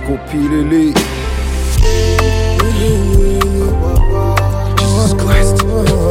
Pasco Pilili. Jesus Christ.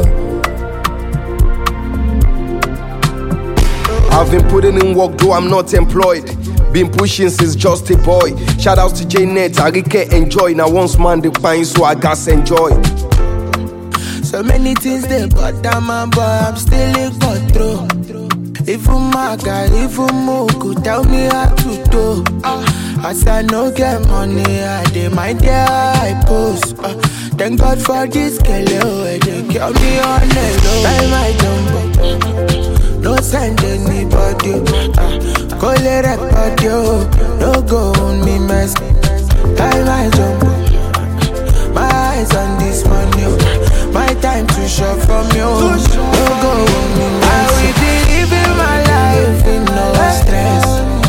I've been putting in work, though I'm not employed. Been pushing since just a boy. Shout out to J-Net, Arike, enjoy. Now once man the pine, so I gas enjoy. So many things they bother my boy, I'm still in control. Even my guy, even Moku tell me how to do. As I no get money, I dey mind their I post. Thank God for this girl, they kill me on the low. Time I jump, no send anybody. Call it record, yo, no go on me mess. Time I jump, my eyes on this money. My time to shop from you. No go on me mess. I will be living my life in no stress.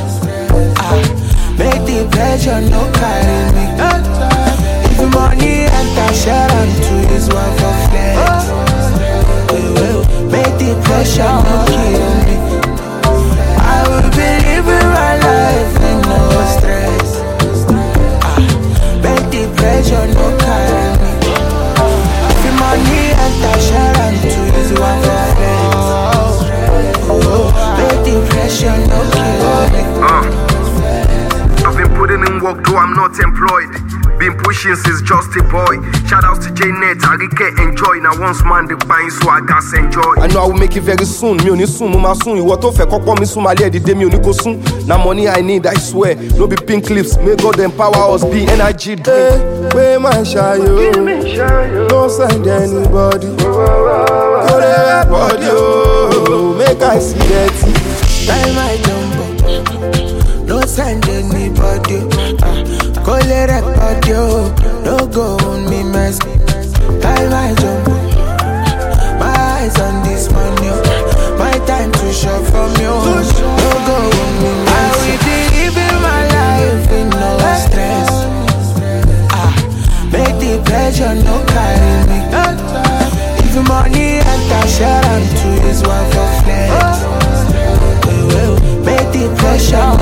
Make the pleasure no carry me. If money enter, share on to his one for flex. Make the pressure no kill me. I will be living my life in no stress. Make the pressure no carry me. If money enter, share on to his one for flex. Make the pressure no kill me. I've been putting in work, though I'm not employed. Been pushing since just a boy. Shout out to J-Net, Arike, enjoy. Now once man the pine, so I gas enjoy. I know I will make it very soon. Me only soon, mama soon. You want to fake up on me soon, my lady, the day me only go soon. Now money I need, I swear. No be pink lips, may God empower us, be energy drink. Hey, where my shy yo? Don't send anybody. Go there, body, yo. Make I see that. Time I jump, no send anybody. Call it record, yo, no go on me mess. Time I jump, my eyes on this money. My time to shop from you. No go on me mess. I will be living my life in no stress. Make the pleasure no carry me. If money enter, share on to his one for flex. Make the pressure